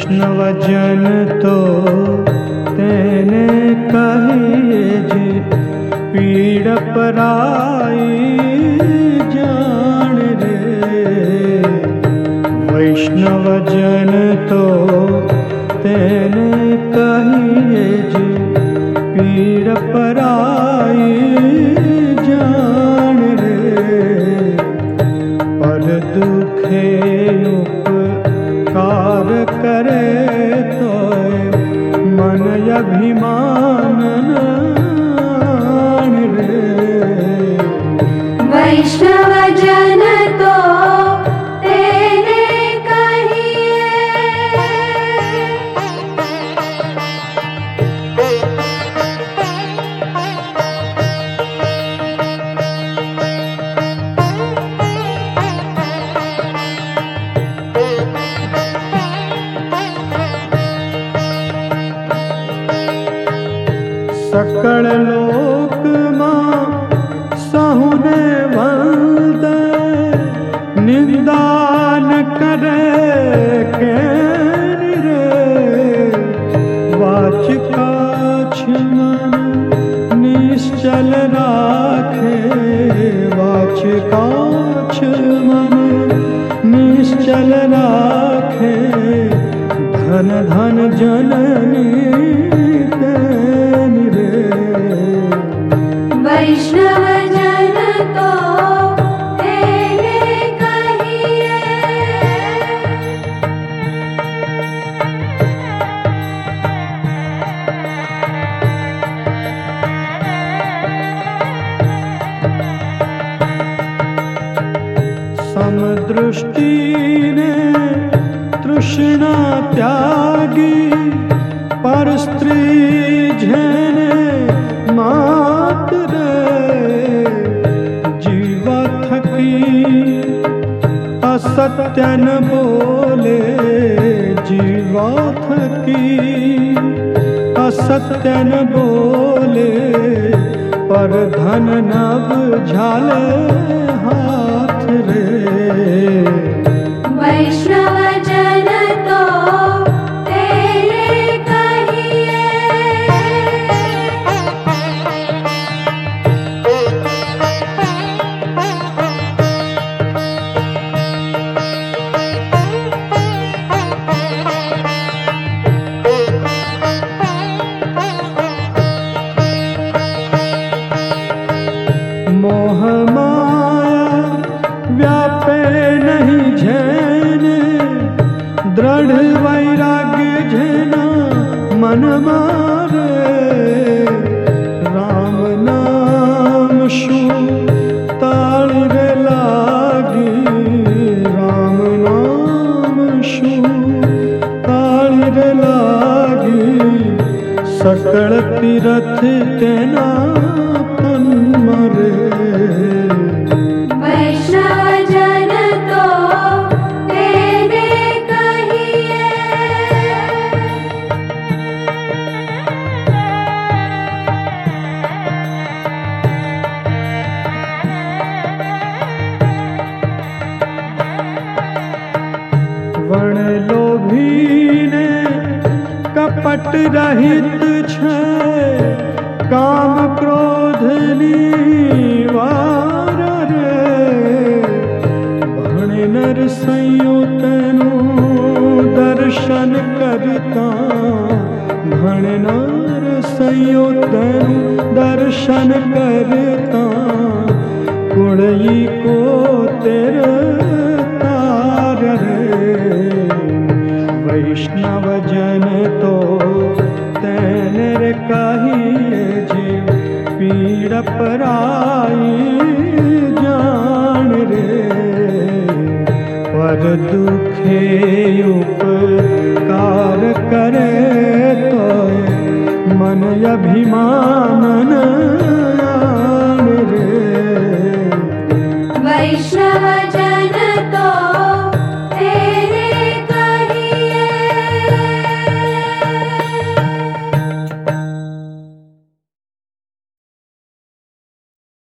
वैष्णव जन तो तेने कहिए जी, पीड़ पराई जान रे। वैष्णव जन तो तेने कहिए जी, पीड़ पराई जान रे। पर दुखे उपकार करे तो मन अभिमान नान रे। वैष्णव जन तो तेने कहिए, सकल लोक मां सहुने वंदे, निंदान करे केन रे। वाच काछ मन निश्चल राखे, वाच काछ मन निश्चल राखे। धन धन जननी तेन रे। वैष्णव जन तो तेने कहिए। समदृष्टि ने तृष्णा त्यागी, पर स्त्री झेने मात रे। जीवा थकी असत्य न बोले, जीवा थकी असत्य न बोले। पर धन नभ झाले हाथ रे। वैष्णव जन तो तेने कहिए। मोह माया व्यापे नहीं झेने, दृढ़ वैराग्य झेना मन मारे। राम नाम शु ताड़ रे लागी, राम नाम शु ताड़ रे लागी। सकल तीरथ तेना तन मरे। वैष्णव जन तो तेने कहिए। वण लोभी ने कपट रहित छे, काम क्रोध निवार रे। भण नर संयुतनु दर्शन करता, भण नर संयुतनु दर्शन करता। कुड़ई को तेरे तार रे। वैष्णव जन तो तेने कहिए जी, पीड़ पराई जान रे। पर दुखे उपकार करे तो मन अभिमान